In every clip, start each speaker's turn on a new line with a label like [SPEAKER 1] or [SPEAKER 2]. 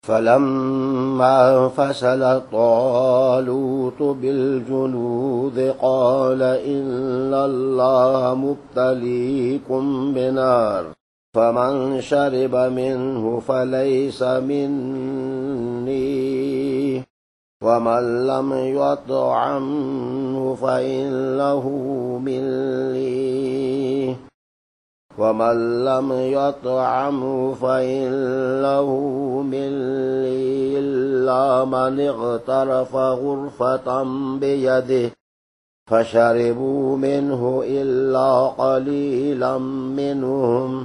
[SPEAKER 1] فلما فصل طالوت بالجنود قال إن الله مبتليكم بنار فمن شرب منه فليس مني ومن لم يطعمه فإنه مني ومن لم يطعمه فإنه مني إلا من اغترف غرفة بيده فشربوا منه إلا قليلا منهم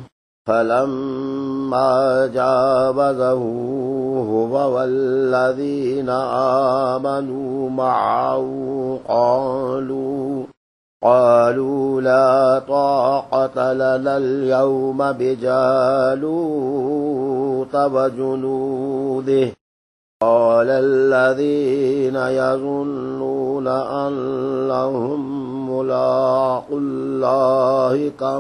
[SPEAKER 1] فلما جاوزه هو والذين آمنوا معه قالوا لا طاقة لنا اليوم بجالوت وجنوده قال الذين يظنون أنهم ملاقو الله كم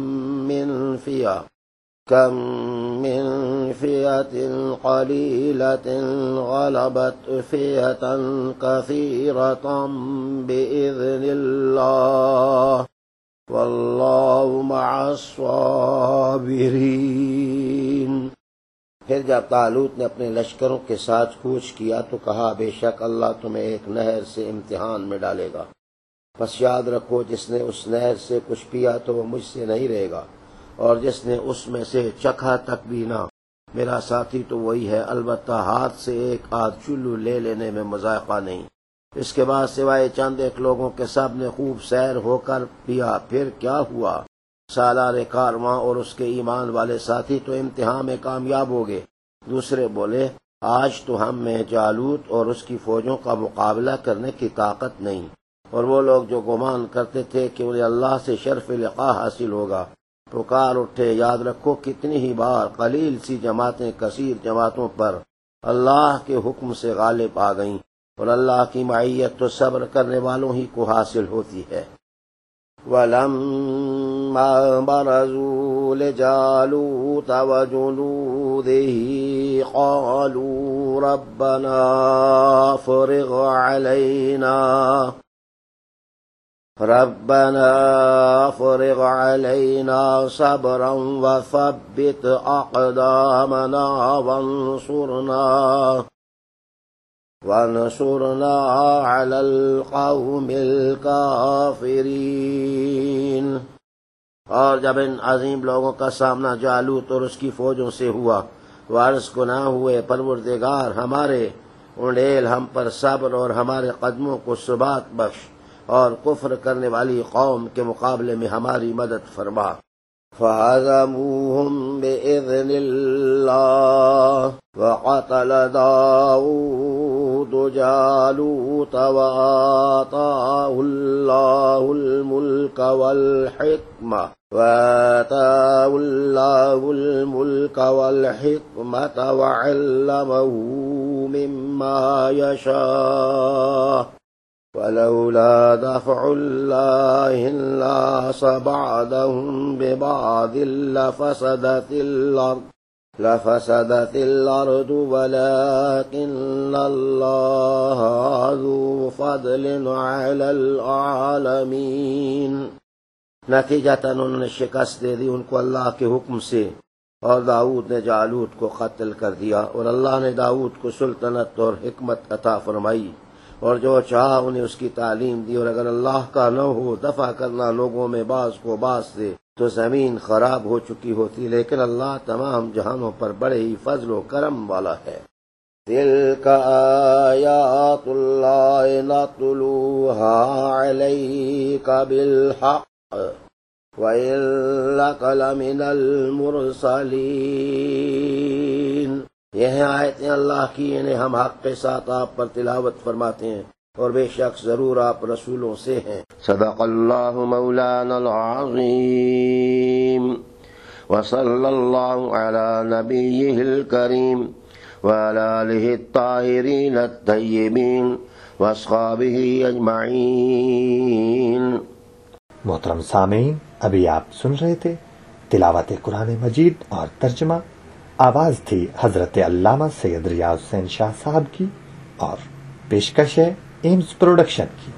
[SPEAKER 1] من فئة قليلة غلبت فئة كثيرة بإذن الله والله مع الصابرين۔
[SPEAKER 2] پھر جب طالوت نے اپنے لشکروں کے ساتھ کوچ کیا تو کہا بے شک اللہ تمہیں ایک نہر سے امتحان میں ڈالے گا، پس یاد رکھو جس نے اس نہر سے کچھ پیا تو وہ مجھ سے نہیں رہے گا، اور جس نے اس میں سے چکھا تک بھی نہ، میرا ساتھی تو وہی ہے، البتہ ہاتھ سے ایک آدھ چلو لے لینے میں مذائقہ نہیں۔ اس کے بعد سوائے چند ایک لوگوں کے سب نے خوب سیر ہو کر پیا۔ پھر کیا ہوا؟ سالار کارواں اور اس کے ایمان والے ساتھی تو امتحان میں کامیاب ہو گئے۔ دوسرے بولے آج تو ہم میں جالوت اور اس کی فوجوں کا مقابلہ کرنے کی طاقت نہیں، اور وہ لوگ جو گمان کرتے تھے کہ انہیں اللہ سے شرف لقاء حاصل ہوگا پکار اٹھے، یاد رکھو کتنی ہی بار قلیل سی جماعتیں کثیر جماعتوں پر اللہ کے حکم سے غالب آ گئیں، اور اللہ کی معیت تو صبر کرنے والوں ہی کو حاصل ہوتی ہے۔
[SPEAKER 1] وَلَمَّا بَرَزُوا لِجَالُوتَ وَجُنُودِهِ قَالُوا رَبَّنَا أَفْرِغْ عَلَيْنَا صَبْرًا وَثَبِّتْ أَقْدَامَنَا وانصرنا على القوم الكافرين۔
[SPEAKER 2] اور جب ان عظیم لوگوں کا سامنا جالوت اور اس کی فوجوں سے ہوا، وہ عرض گنا ہوئے پروردگار ہمارے انڈیل ہم پر صبر اور ہمارے قدموں کو ثبات بخش، اور کفر کرنے والی قوم کے مقابلے میں ہماری مدد فرما۔
[SPEAKER 1] فَهَزَمُوهُمْ بِإِذْنِ اللَّهِ وَقَتَلَ دَاوُودُ جَالُوتَ وَآتَاهُ اللَّهُ الْمُلْكَ وَالْحِكْمَةَ وَعَلَّمَهُ مِمَّا يَشَاءُ وَلَوْلَا دَفْعُ اللَّهِ النَّاسَ بَعْضَهُم بِبَعْضٍ لَفَسَدَتِ الْأَرْضُ وَلَكِنَّ اللَّهَ ذُو فَضْلٍ عَلَى الْعَالَمِينَ۔
[SPEAKER 2] نتیجتاً انہوں نے شکست دے دی ان کو اللہ کے حکم سے، اور داؤد نے جالوت کو قتل کر دیا، اور اللہ نے داؤد کو سلطنت اور حکمت عطا فرمائی، اور جو چاہا انہیں اس کی تعلیم دی، اور اگر اللہ کا نہ ہو دفع کرنا لوگوں میں بعض کو بعض سے تو زمین خراب ہو چکی ہوتی، لیکن اللہ تمام جہانوں پر بڑے ہی فضل و کرم والا ہے۔
[SPEAKER 1] تِلْكَ آیات اللہ نَتْلُوہا عَلَيْكَ بِالْحَقِّ وَإِنَّكَ لَمِنَ الْمُرْسَلِينَ۔
[SPEAKER 2] یہ ہیں آیتیں اللہ کی، انہیں ہم حق کے ساتھ آپ پر تلاوت فرماتے ہیں، اور بے شک ضرور آپ رسولوں سے ہیں۔
[SPEAKER 1] صدق اللہ مولانا العظیم، وصلی اللہ علی نبیہ الکریم وعلی آلہ الطاہرین الطیبین واصحابہ اجمعین۔
[SPEAKER 3] محترم سامعین، ابھی آپ سن رہے تھے تلاوت قرآن مجید اور ترجمہ آواز تھی حضرت علامہ سید ریاض حسین شاہ صاحب کی اور پیشکش ہے ایمز پروڈکشن کی۔